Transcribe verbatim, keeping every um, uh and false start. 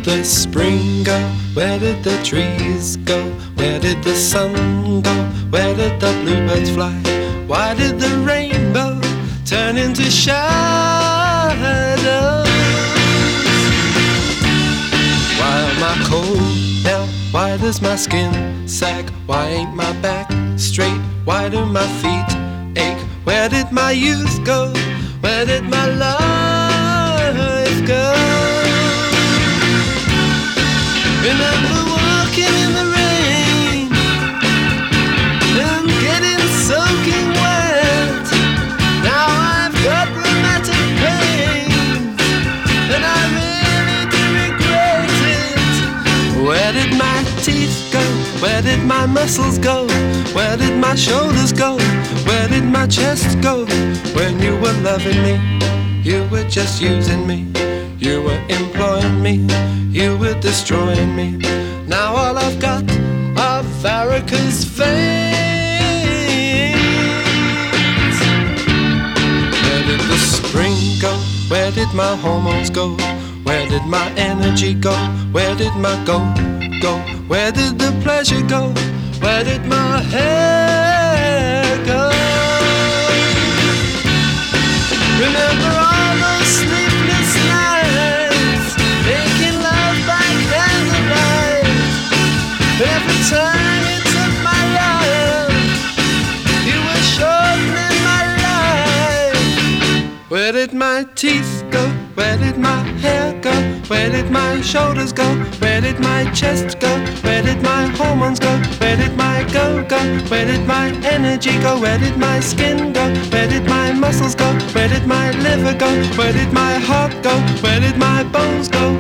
did the spring go? Where did the trees go? Where did the sun go? Where did the bluebirds fly? Why did the rainbow turn into shadows? Why am I cold now? Why does my skin sag? Why ain't my back straight? Why do my feet ache? Where did my youth go? Where did my life go? Remember walking in the rain and getting soaking wet. Now I've got rheumatic pain and I really do regret it. Where did my teeth go? Where did my muscles go? Where did my shoulders go? Where did my chest go? When you were loving me, you were just using me. You were employing me, you were destroying me. Now all I've got are varicose veins. Where did the spring go? Where did my hormones go? Where did my energy go? Where did my go go? Where did the pleasure go? Where did my hair go? Remember all those sleepless nights, making love by candlelight. Every time you took my life, you were shortening my life. Where did my teeth go? Where did my hair go? Where did my shoulders go? Where did my chest go? Where did my hormones go? Where did my go go? Where did my energy go? Where did my skin go? Where did my muscles go? Where did my liver go? Where did my heart go? Where did my bones go?